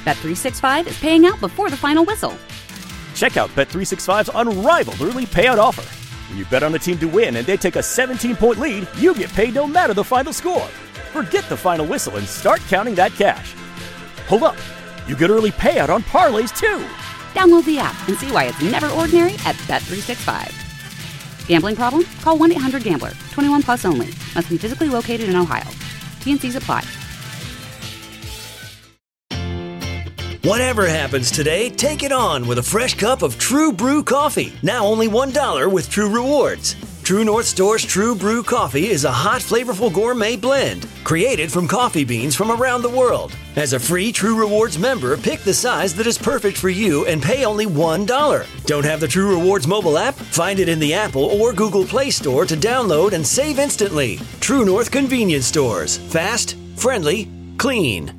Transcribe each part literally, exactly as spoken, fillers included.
Bet three sixty-five is paying out before the final whistle. Check out Bet three sixty-five's unrivaled early payout offer. When you bet on a team to win and they take a seventeen-point lead, you get paid no matter the final score. Forget the final whistle and start counting that cash. Hold up. You get early payout on parlays, too. Download the app and see why it's never ordinary at Bet three sixty-five. Gambling problem? Call one eight hundred gambler. twenty-one plus only. Must be physically located in Ohio. T and C's apply. Whatever happens today, take it on with a fresh cup of True Brew coffee. Now only one dollar with True Rewards. True North Store's True Brew coffee is a hot, flavorful gourmet blend created from coffee beans from around the world. As a free True Rewards member, pick the size that is perfect for you and pay only one dollar. Don't have the True Rewards mobile app? Find it in the Apple or Google Play Store to download and save instantly. True North Convenience Stores. Fast, friendly, clean.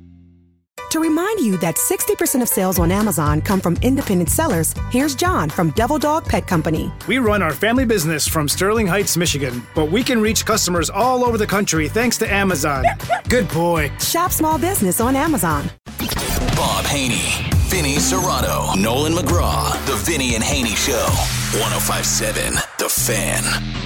To remind you that sixty percent of sales on Amazon come from independent sellers, here's John from Devil Dog Pet Company. We run our family business from Sterling Heights, Michigan, but we can reach customers all over the country thanks to Amazon. Good boy. Shop small business on Amazon. Bob Haney, Vinny Serrato, Nolan McGraw, The Vinny and Haney Show, one oh five point seven The Fan.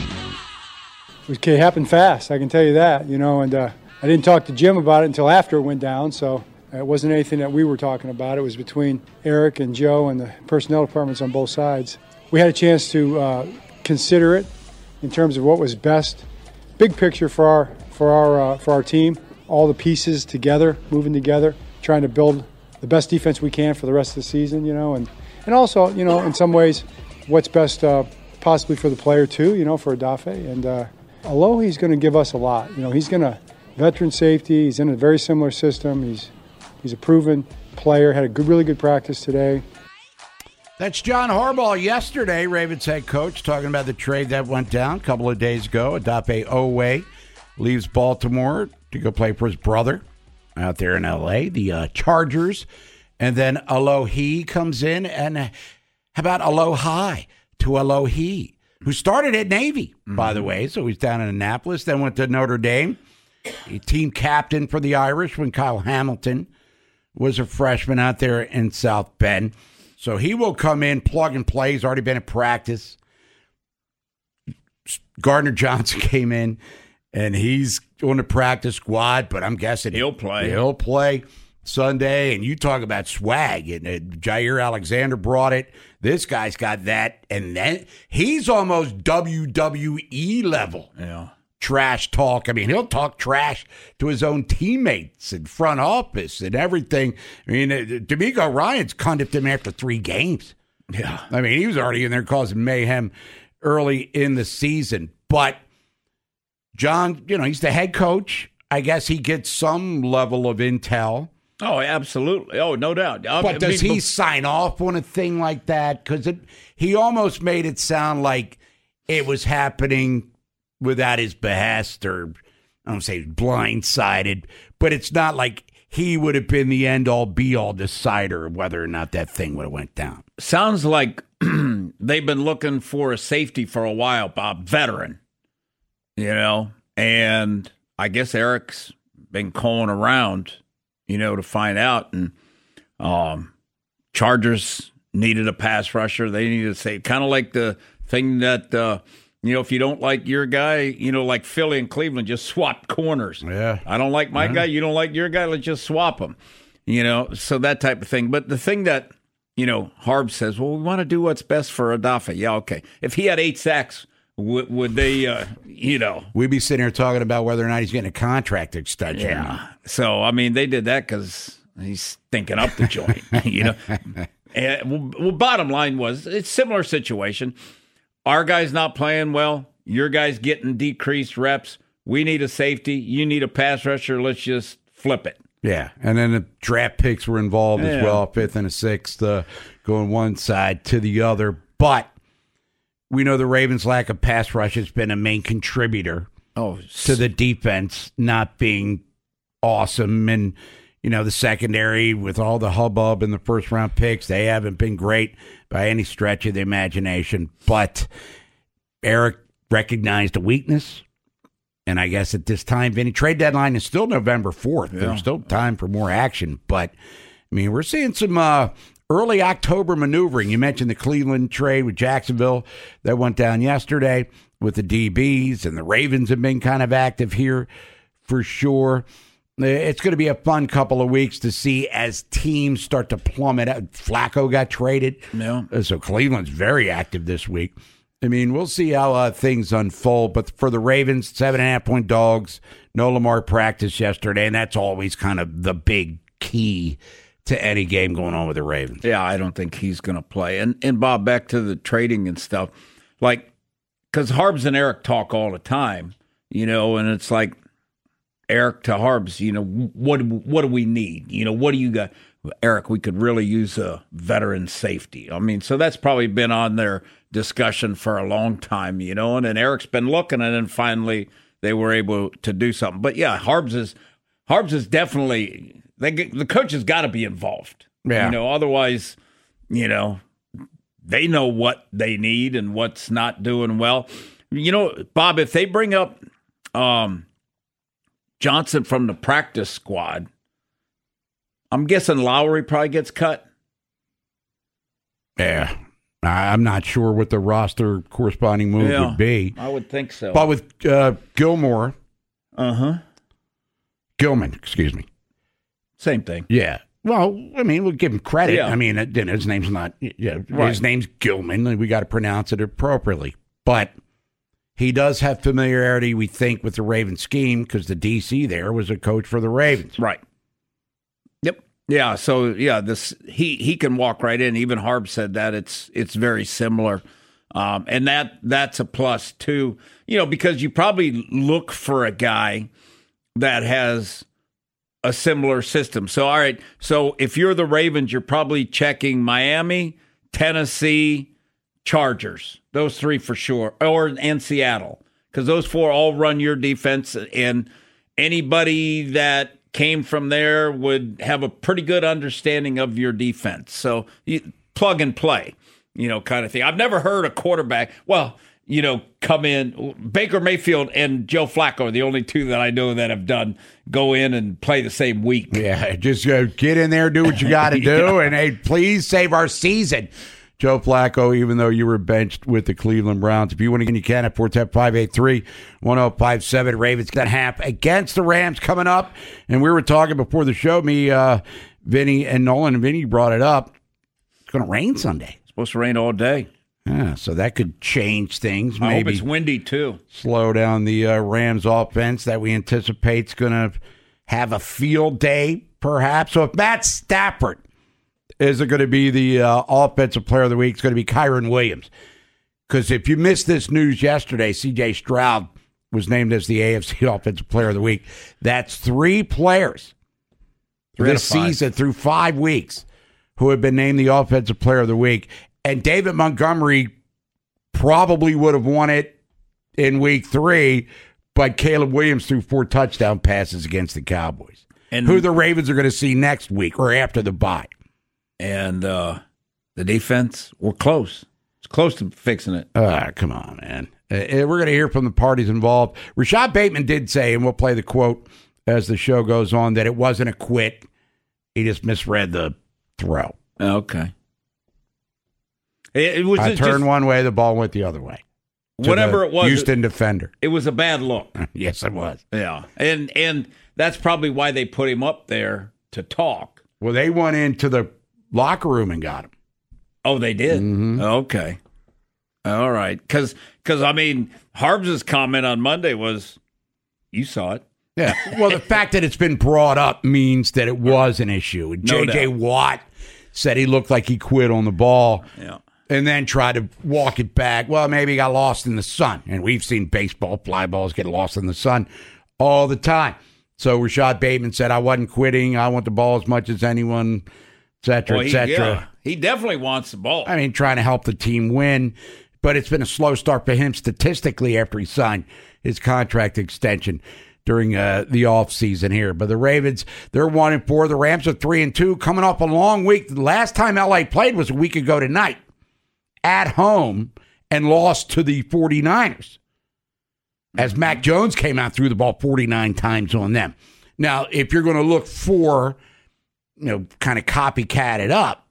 It happened fast, I can tell you that, you know, and uh, I didn't talk to Jim about it until after it went down, so it wasn't anything that we were talking about. It was between Eric and Joe and the personnel departments on both sides. We had a chance to uh, consider it in terms of what was best, big picture for our for our uh, for our team. All the pieces together, moving together, trying to build the best defense we can for the rest of the season. You know, and and also, you know, in some ways, what's best uh, possibly for the player too. You know, for Adafe and uh, Alohi's going to give us a lot. You know, he's going to veteran safety. He's in a very similar system. He's He's a proven player, had a good, really good practice today. That's John Harbaugh yesterday, Ravens head coach, talking about the trade that went down a couple of days ago. Adafe Owe leaves Baltimore to go play for his brother out there in L A, the uh, Chargers. And then Alohi comes in. And how about Aloha to Alohi, who started at Navy, mm-hmm. by the way. So he's down in Annapolis, then went to Notre Dame. A team captain for the Irish when Kyle Hamilton was a freshman out there in South Bend. So he will come in, plug and play. He's already been at practice. Gardner Johnson came in, and he's on the practice squad, but I'm guessing he'll play. He'll play Sunday. And you talk about swag. And uh, Jair Alexander brought it. This guy's got that. And then he's almost W W E level. Yeah. Trash talk. I mean, he'll talk trash to his own teammates and front office and everything. I mean, D'Amico Ryans condemned him after three games. Yeah. I mean, he was already in there causing mayhem early in the season. But John, you know, he's the head coach. I guess he gets some level of intel. Oh, absolutely. Oh, no doubt. But does he sign off on a thing like that? Because he almost made it sound like it was happening without his behest, or I don't say blindsided, but it's not like he would have been the end-all, be-all decider of whether or not that thing would have went down. Sounds like they've been looking for a safety for a while, Bob, veteran, you know, and I guess Eric's been calling around, you know, to find out, and um, Chargers needed a pass rusher. They needed to say, kind of like the thing that uh, – you know, if you don't like your guy, you know, like Philly and Cleveland, just swap corners. Yeah. I don't like my yeah. guy. You don't like your guy. Let's just swap them. You know, so that type of thing. But the thing that, you know, Harb says, well, we want to do what's best for Adafe. Yeah, okay. If he had eight sacks, w- would they, uh, you know. We'd be sitting here talking about whether or not he's getting a contract extension. Yeah. So, I mean, they did that because he's thinking up the joint, you know. And, well, bottom line was, it's a similar situation. Our guy's not playing well. Your guy's getting decreased reps. We need a safety. You need a pass rusher. Let's just flip it. Yeah, and then the draft picks were involved yeah. as well, fifth and a sixth, uh, going one side to the other. But we know the Ravens' lack of pass rush has been a main contributor oh, to the defense not being awesome. And, you know, the secondary with all the hubbub in the first-round picks, they haven't been great by any stretch of the imagination. But Eric recognized a weakness. And I guess at this time, Vinny, trade deadline is still November fourth. Yeah. There's still time for more action. But I mean, we're seeing some uh, early October maneuvering. You mentioned the Cleveland trade with Jacksonville that went down yesterday with the D Bs, and the Ravens have been kind of active here for sure. It's going to be a fun couple of weeks to see as teams start to plummet out. Flacco got traded. Yeah. So Cleveland's very active this week. I mean, we'll see how uh, things unfold. But for the Ravens, seven and a half point dogs. No Lamar practice yesterday, and that's always kind of the big key to any game going on with the Ravens. Yeah, I don't think he's going to play. And, and Bob, back to the trading and stuff. Like, because Harbs and Eric talk all the time, you know, and it's like, Eric to Harbs, you know, what what do we need? You know, what do you got? Eric, we could really use a veteran safety. I mean, so that's probably been on their discussion for a long time, you know, and then Eric's been looking, and then finally they were able to do something. But yeah, Harbs is Harbs is definitely, they, the coach has got to be involved. Yeah. You know, otherwise, you know, they know what they need and what's not doing well. You know, Bob, if they bring up um, Johnson from the practice squad, I'm guessing Lowry probably gets cut. Yeah. I'm not sure what the roster corresponding move yeah, would be. I would think so. But with uh, Gilmore. Uh-huh. Gilman, excuse me. Same thing. Yeah. Well, I mean, we'll give him credit. Yeah. I mean, his name's not, yeah, right. His name's Gilman. We got to pronounce it appropriately. But he does have familiarity, we think, with the Ravens scheme because the D C there was a coach for the Ravens. Right. Yep. Yeah. So yeah, this he he can walk right in. Even Harb said that it's it's very similar, um, and that that's a plus too. You know, because you probably look for a guy that has a similar system. So all right. So if you're the Ravens, you're probably checking Miami, Tennessee, Chargers. Those three for sure, or and Seattle, because those four all run your defense, and anybody that came from there would have a pretty good understanding of your defense. So you plug and play, you know, kind of thing. I've never heard a quarterback, well, you know, come in. Baker Mayfield and Joe Flacco are the only two that I know that have done go in and play the same week. Yeah, just uh, get in there, do what you got to do, yeah. and hey, please save our season. Joe Flacco, even though you were benched with the Cleveland Browns. If you want to get, you can at four one zero, five eight three, one zero five seven. Ravens got half against the Rams coming up. And we were talking before the show, me, uh, Vinny, and Nolan, and Vinny brought it up. It's going to rain Sunday. It's supposed to rain all day. Yeah, so that could change things. I Maybe hope it's windy, too. Slow down the uh, Rams offense that we anticipate is going to have a field day, perhaps. So if Matt Stafford is it going to be the uh, offensive player of the week? It's going to be Kyron Williams. Because if you missed this news yesterday, C J Stroud was named as the A F C Offensive Player of the Week. That's three players three this season through five weeks who have been named the Offensive Player of the Week. And David Montgomery probably would have won it in week three, but Caleb Williams threw four touchdown passes against the Cowboys, and who the Ravens are going to see next week or after the bye. And uh, the defense, we're close. It's close to fixing it. Ah, come on, man. Uh, we're going to hear from the parties involved. Rashad Bateman did say, and we'll play the quote as the show goes on, that it wasn't a quit. He just misread the throw. Okay. It, it was I just, turned just, one way, the ball went the other way. Whatever it was. Houston defender. It was a bad look. Yes, it was. Yeah. And, and that's probably why they put him up there to talk. Well, they went into the locker room and got him. Oh, they did? Mm-hmm. Okay. All right. Because, I mean, Harbs' comment on Monday was, you saw it. Yeah. Well, the fact that it's been brought up means that it was an issue. No J J doubt. Watt said he looked like he quit on the ball. Yeah. And then tried to walk it back. Well, maybe he got lost in the sun. And we've seen baseball fly balls get lost in the sun all the time. So Rashad Bateman said, I wasn't quitting. I want the ball as much as anyone, et cetera, Well, et he, cetera. yeah, he definitely wants the ball. I mean, trying to help the team win. But it's been a slow start for him statistically after he signed his contract extension during uh, the offseason here. But the Ravens, they're one and four. The Rams are three and two, coming off a long week. The last time L A played was a week ago tonight at home and lost to the 49ers. As Mac Jones came out, threw the ball forty-nine times on them. Now, if you're going to look for you know, kind of copycatted up.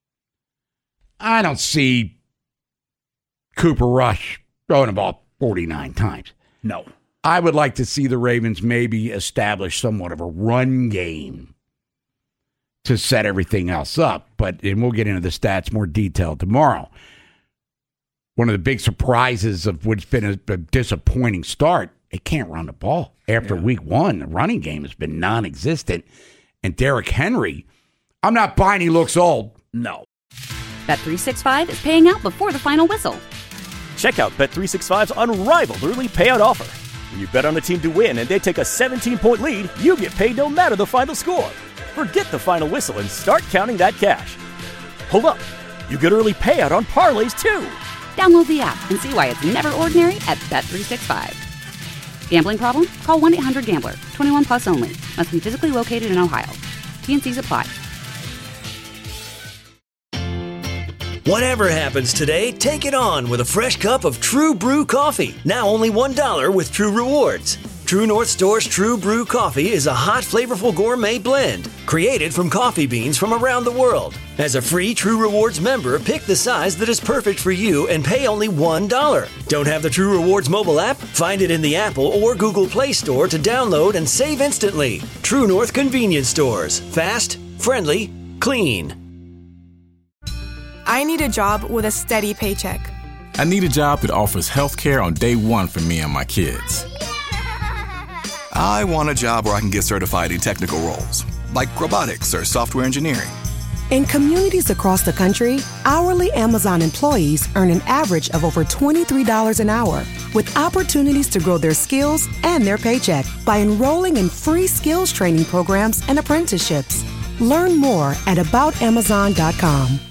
I don't see Cooper Rush throwing the ball forty-nine times. No. I would like to see the Ravens maybe establish somewhat of a run game to set everything else up. But, and we'll get into the stats more detailed tomorrow. One of the big surprises of what's been a, a disappointing start, they can't run the ball. After yeah. week one, the running game has been non-existent. And Derrick Henry, I'm not buying he looks old. No. Bet three sixty-five is paying out before the final whistle. Check out Bet three sixty-five's unrivaled early payout offer. When you bet on a team to win and they take a seventeen-point lead, you get paid no matter the final score. Forget the final whistle and start counting that cash. Hold up. You get early payout on parlays, too. Download the app and see why it's never ordinary at Bet three sixty-five. Gambling problem? Call one eight hundred gambler. twenty-one plus only. Must be physically located in Ohio. T N Cs apply. Whatever happens today, take it on with a fresh cup of True Brew coffee. Now only one dollar with True Rewards. True North Store's True Brew coffee is a hot, flavorful gourmet blend created from coffee beans from around the world. As a free True Rewards member, pick the size that is perfect for you and pay only one dollar. Don't have the True Rewards mobile app? Find it in the Apple or Google Play Store to download and save instantly. True North Convenience Stores. Fast, friendly, clean. I need a job with a steady paycheck. I need a job that offers health care on day one for me and my kids. I want a job where I can get certified in technical roles, like robotics or software engineering. In communities across the country, hourly Amazon employees earn an average of over twenty-three dollars an hour, with opportunities to grow their skills and their paycheck by enrolling in free skills training programs and apprenticeships. Learn more at about amazon dot com.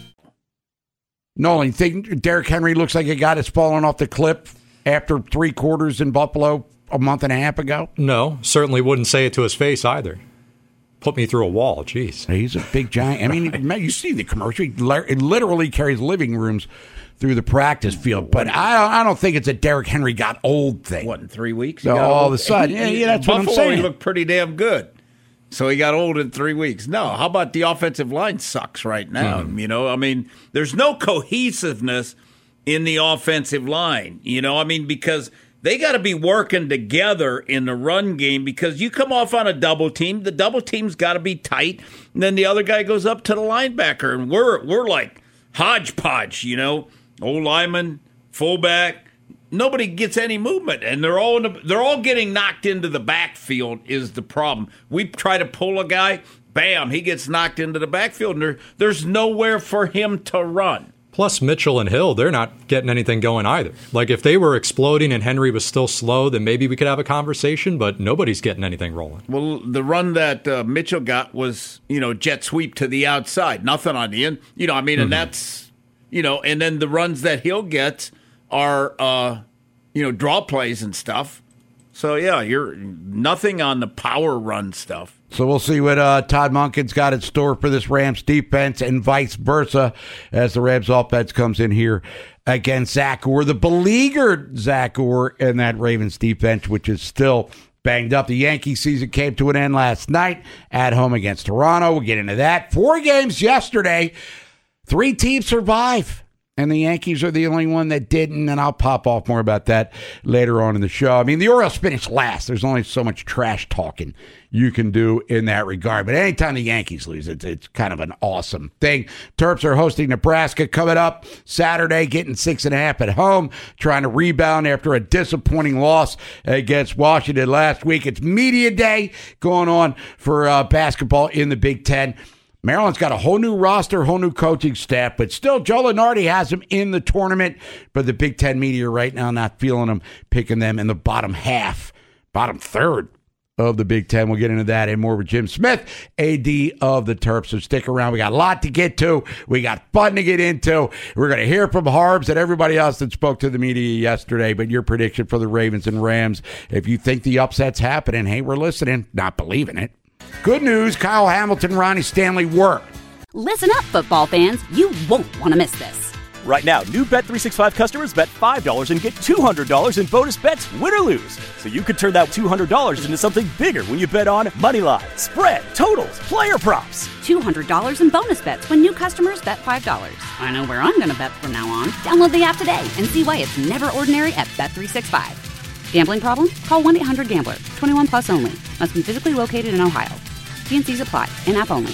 Nolan, you think Derrick Henry looks like a guy that's fallen off the cliff after three quarters in Buffalo a month and a half ago? No, certainly wouldn't say it to his face either. Put me through a wall, jeez. He's a big giant. I mean, man, you see the commercial. He literally carries living rooms through the practice field. But I, I don't think it's a Derrick Henry got old thing. What, in three weeks? So all of a sudden, yeah, yeah, that's Buffalo, what I'm saying. He looked pretty damn good. So he got old in three weeks. No, how about the offensive line sucks right now? Mm. You know, I mean, there's no cohesiveness in the offensive line. You know, I mean, because they got to be working together in the run game because you come off on a double team, the double team's got to be tight, and then the other guy goes up to the linebacker, and we're we're like hodgepodge, you know, old lineman, fullback. Nobody gets any movement, and they're all in the, they're all getting knocked into the backfield is the problem. We try to pull a guy, bam, he gets knocked into the backfield, and there, there's nowhere for him to run. Plus, Mitchell and Hill, they're not getting anything going either. Like, if they were exploding and Henry was still slow, then maybe we could have a conversation, but nobody's getting anything rolling. Well, the run that uh, Mitchell got was, you know, jet sweep to the outside, nothing on the end. You know, I mean, mm-hmm. and that's, you know, and then the runs that Hill gets are, uh, you know, draw plays and stuff. So, yeah, you're nothing on the power run stuff. So we'll see what uh, Todd Monken's got in store for this Rams defense and vice versa as the Rams offense comes in here against Zach Orr, the beleaguered Zach Orr, and that Ravens defense, which is still banged up. The Yankee season came to an end last night at home against Toronto. We'll get into that. Four games yesterday. Three teams survive. And the Yankees are the only one that didn't, and I'll pop off more about that later on in the show. I mean, the Orioles finished last. There's only so much trash talking you can do in that regard. But anytime the Yankees lose, it's, it's kind of an awesome thing. Terps are hosting Nebraska coming up Saturday, getting six and a half at home, trying to rebound after a disappointing loss against Washington last week. It's media day going on for uh, basketball in the Big Ten. Maryland's got a whole new roster, whole new coaching staff, but still Joe Lunardi has them in the tournament. But the Big Ten media right now not feeling them, picking them in the bottom half, bottom third of the Big Ten. We'll get into that and more with Jim Smith, A D of the Terps. So stick around. We got a lot to get to. We got fun to get into. We're going to hear from Harbs and everybody else that spoke to the media yesterday. But your prediction for the Ravens and Rams, if you think the upset's happening, hey, we're listening, not believing it. Good news, Kyle Hamilton, Ronnie Stanley work. Listen up, football fans. You won't want to miss this. Right now, new Bet three sixty-five customers bet five dollars and get two hundred dollars in bonus bets, win or lose. So you could turn that two hundred dollars into something bigger when you bet on money line, spread, totals, player props. two hundred dollars in bonus bets when new customers bet five dollars. I know where I'm going to bet from now on. Download the app today and see why it's never ordinary at Bet three sixty-five. Gambling problem? Call one eight hundred gambler. twenty-one plus only. Must be physically located in Ohio. T N Cs apply. In-app only.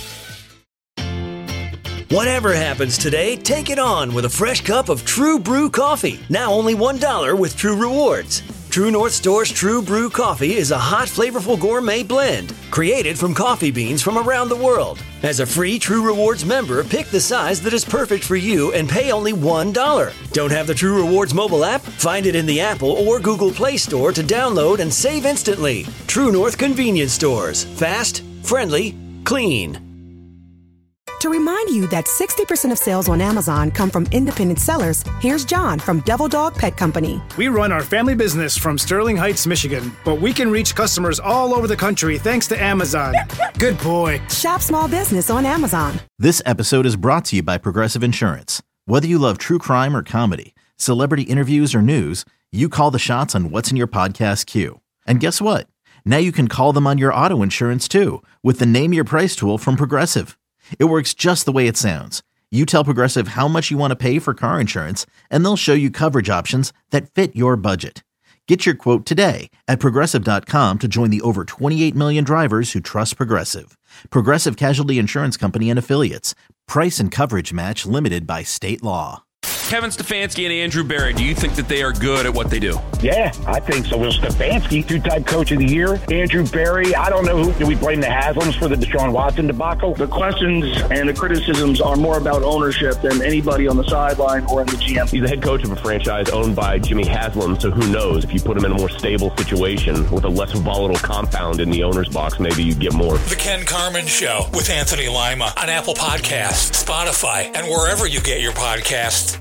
Whatever happens today, take it on with a fresh cup of True Brew coffee. Now only one dollar with True Rewards. True North Store's True Brew coffee is a hot, flavorful gourmet blend created from coffee beans from around the world. As a free True Rewards member, pick the size that is perfect for you and pay only one dollar. Don't have the True Rewards mobile app? Find it in the Apple or Google Play Store to download and save instantly. True North Convenience Stores. Fast, friendly, clean. To remind you that sixty percent of sales on Amazon come from independent sellers, here's John from Devil Dog Pet Company. We run our family business from Sterling Heights, Michigan, but we can reach customers all over the country thanks to Amazon. Good boy. Shop small business on Amazon. This episode is brought to you by Progressive Insurance. Whether you love true crime or comedy, celebrity interviews or news, you call the shots on what's in your podcast queue. And guess what? Now you can call them on your auto insurance too with the Name Your Price tool from Progressive. It works just the way it sounds. You tell Progressive how much you want to pay for car insurance, and they'll show you coverage options that fit your budget. Get your quote today at Progressive dot com to join the over twenty-eight million drivers who trust Progressive. Progressive Casualty Insurance Company and Affiliates. Price and coverage match limited by state law. Kevin Stefanski and Andrew Berry, do you think that they are good at what they do? Yeah, I think so. Well, Stefanski, two-time coach of the year. Andrew Berry, I don't know who. Do we blame the Haslams for the Deshaun Watson debacle? The questions and the criticisms are more about ownership than anybody on the sideline or in the G M. He's the head coach of a franchise owned by Jimmy Haslam, so who knows? If you put him in a more stable situation with a less volatile compound in the owner's box, maybe you get more. The Ken Carman Show with Anthony Lima on Apple Podcasts, Spotify, and wherever you get your podcasts.